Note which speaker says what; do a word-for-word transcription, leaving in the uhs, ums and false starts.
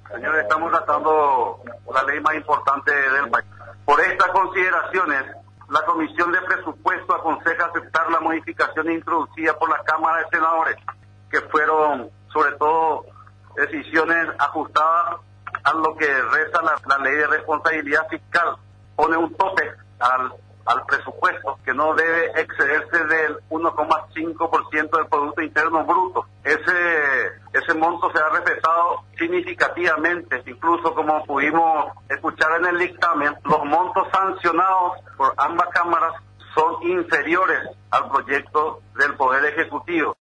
Speaker 1: Señores, estamos tratando la ley más importante del país. Por estas consideraciones, la Comisión de Presupuesto aconseja aceptar la modificación introducida por la Cámara de Senadores, que fueron, sobre todo, decisiones ajustadas a lo que reza la, la Ley de Responsabilidad Fiscal. Pone un tope al, al presupuesto que no debe excederse del uno coma cinco por ciento del Producto Interno Bruto. Ese, ese monto se ha respetado significativamente, incluso como pudimos escuchar en el dictamen, los montos sancionados por ambas cámaras son inferiores al proyecto del Poder Ejecutivo.